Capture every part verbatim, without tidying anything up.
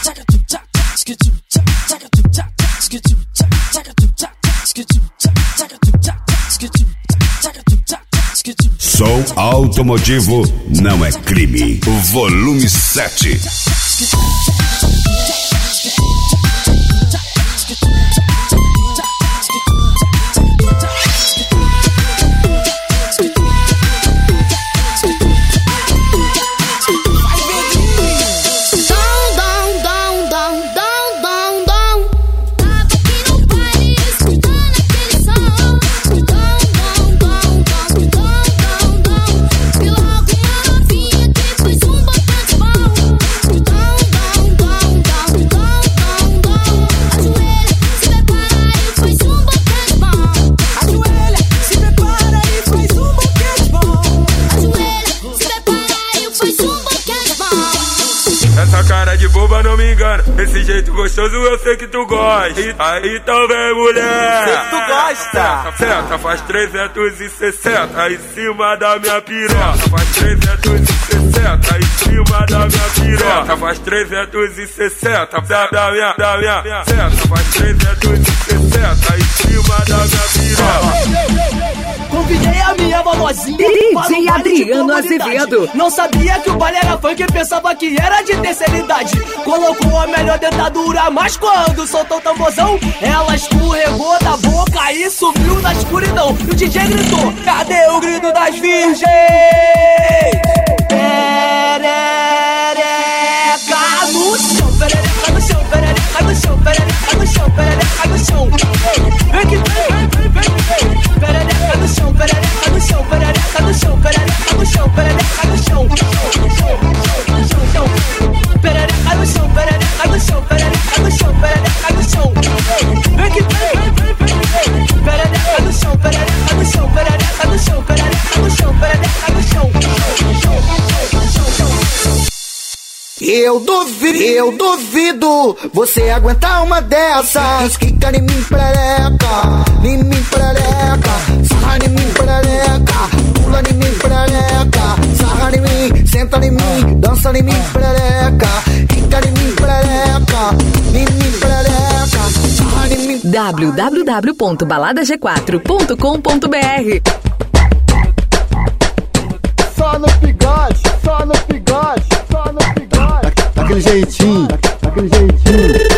Som automotivo não é crime. Volume sete. Não me engana, esse jeito gostoso eu sei que tu gosta. Aí então vem, mulher. Sei que tu gosta. Senta, faz trezentos e sessenta em cima da minha piroca. Faz trezentos e sessenta em cima da minha piroca. Faz trezentos e sessenta da, da minha, da minha. Senta, faz trezentos e sessenta em cima da minha piroca. Convidei a minha vovozinha D J Adriano Azevedo. Não sabia que o baile era funk, pensava que era de terceira idade. Colocou a melhor dentadura, mas quando soltou o tamborzão, ela escorregou da boca e subiu na escuridão. E o D J gritou: cadê o grito das virgens? Perereca no chão, perereca no chão, perereca no chão, perereca no chão, perereca no chão. Vem que vem, vem, vem, vem. Perereca no chão, perereca no chão, perereca no chão, perereca no chão, perereca no chão. Perereca no chão, perereca no chão, perereca no chão, perereca no chão. Vem que vem, vem, vem, vem. Perereca no chão, perereca no chão, perereca no chão, perereca no chão, perereca no chão. Eu duvido, eu duvido você aguentar uma dessas. Quica em mim, perereca, em mim, perereca. Sarra em mim, perereca, pula em mim, perereca. Sarra em mim, senta em mim, dança em mim, perereca. Quica em mim, perereca, em mim, perereca. Sarra em mim. w w w ponto balada g quatro ponto com ponto b r. Só no bigode, só no bigode, só no bigode. Daquele jeitinho, daquele jeitinho.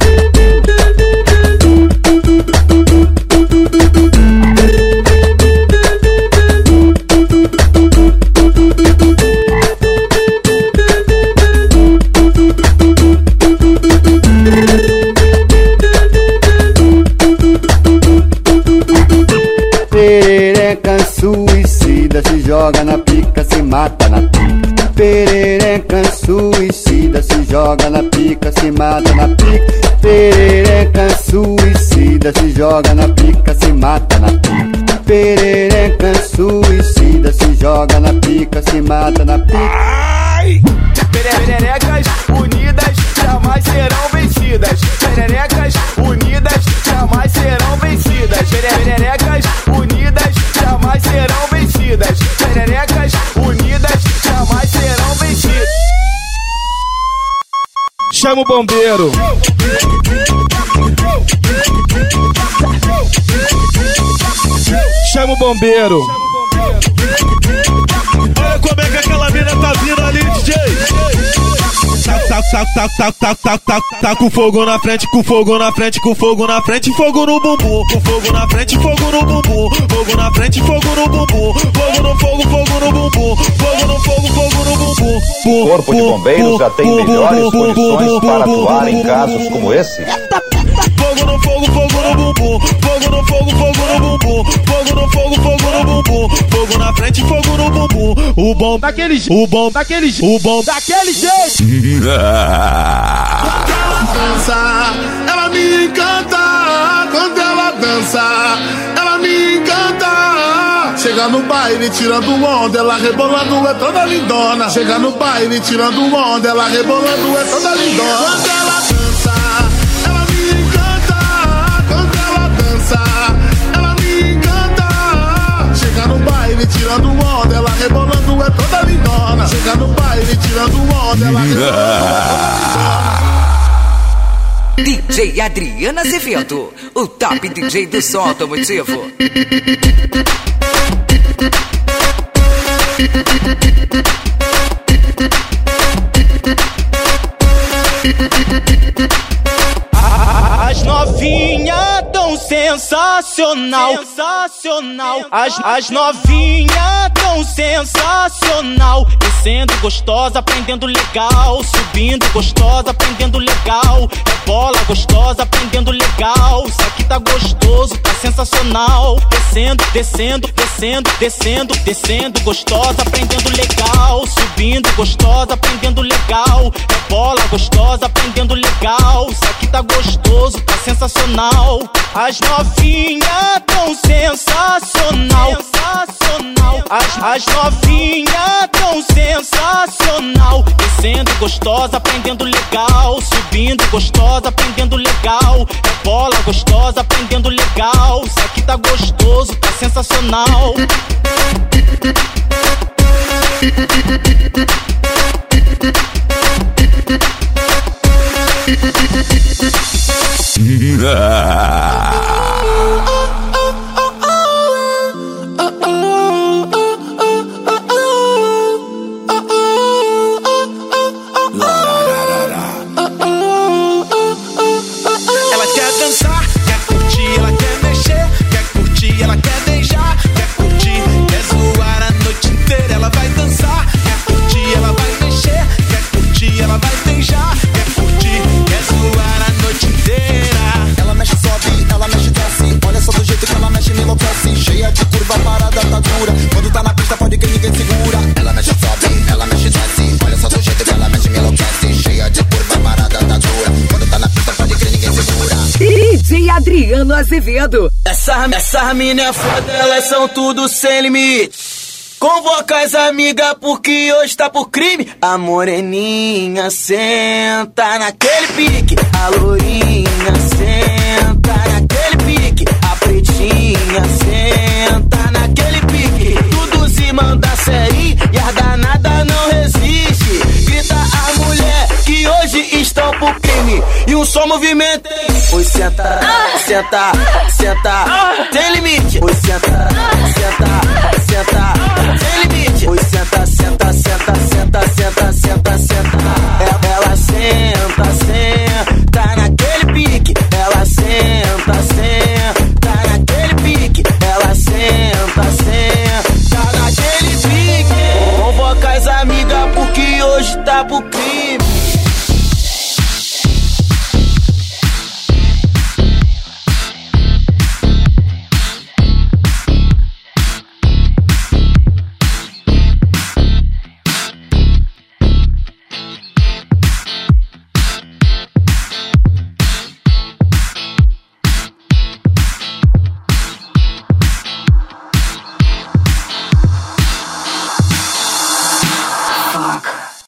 Perereca suicida, se joga na pica, se mata na pica. Perereca suicida, se joga na pica, se mata na pica. Perereca suicida, se joga na pica, se mata na pica. Perereca suicida, se joga na pica, se mata na pica. Ai! Pererecas unidas jamais serão vencidas. Pererecas unidas jamais serão vencidas. Pererecas unidas jamais serão vencidas. Pererecas unidas jamais serão vencidas. Chama o bombeiro. Chama o bombeiro. Olha como é que aquela mina tá vindo ali, D J. Tá, tá, tá, tá, tá, tá, tá, tá, tá com fogo na frente, com fogo na frente, com fogo na frente, fogo no bumbum. Com fogo na frente, fogo no bumbum. Fogo na frente, fogo no bumbum. Fogo no fogo, fogo no bumbum. Fogo no fogo, fogo no bumbum. O Corpo de Bombeiros já tem melhores condições para atuar em casos como esse. Fogo no fogo, fogo no bumbum. Fogo no fogo, fogo no bumbum. Fogo no fogo, fogo no bumbum. Fogo na frente, fogo no bumbum. O bom daquele jeito. O bom daquele jeito. O bom daquele jeito. Dança, ela me encanta. Quando ela dança, ela me encanta. Chega no baile tirando onda, ela rebolando é toda lindona. Chega no baile tirando onda, ela rebolando é toda lindona. Quando ela dança, ela me encanta. Quando ela dança, ela me encanta. Chega no baile tirando onda, ela rebolando é toda lindona. Chega no baile tirando onda, ela rebolando é toda lindona. D J Adriano Azevedo, o top D J do som automotivo. As novinhas tão sensacional, sensacional. As, as novinhas tão sensacional. Descendo gostosa, aprendendo legal. Subindo gostosa, aprendendo legal. É bola gostosa, aprendendo legal. Isso aqui tá gostoso, tá sensacional. Descendo, descendo, descendo, descendo, descendo gostosa, aprendendo legal. Subindo gostosa, aprendendo legal. É bola gostosa, aprendendo legal. Isso aqui tá gostoso, tá sensacional. As novinhas tão sensacional, sensacional. As, as novinhas tão sensacional. Descendo gostosa, aprendendo legal. Subindo gostosa, aprendendo legal. É bola gostosa, aprendendo legal. Isso aqui tá gostoso, tá sensacional. Ela quer dançar, quer curtir, ela quer mexer, quer curtir, ela quer beijar, quer curtir, quer zoar a noite inteira. Ela vai dançar, quer curtir, ela vai mexer, quer curtir, ela vai beijar, quer curtir, quer zoar a noite inteira. Ela mexe, sobe, ela mexe, desce. Olha só do jeito que ela mexe, me enlouquece. Cheia de curva, parada, tá dura. Quando tá na pista, pode que ninguém segura. Ela mexe, sobe, ela mexe, desce. Olha só do jeito que ela mexe, me enlouquece. Cheia de curva, parada, tá dura. Quando tá na pista, pode que ninguém segura. D J Adriano Azevedo. Essa, essa mina é foda, elas são tudo sem limite. Convoca as amigas porque hoje tá por crime. A moreninha senta naquele pique. A lourinha senta naquele pique. A pretinha senta naquele pique. Tudo se manda série e a danada não resiste. Grita a mulher que hoje estão por crime. E um só movimento. Oi, senta, senta, senta. Tem limite. Oi, senta, senta, senta. Sem limite. Oi, senta, senta, senta, senta, senta, senta, senta. Ela, ela senta.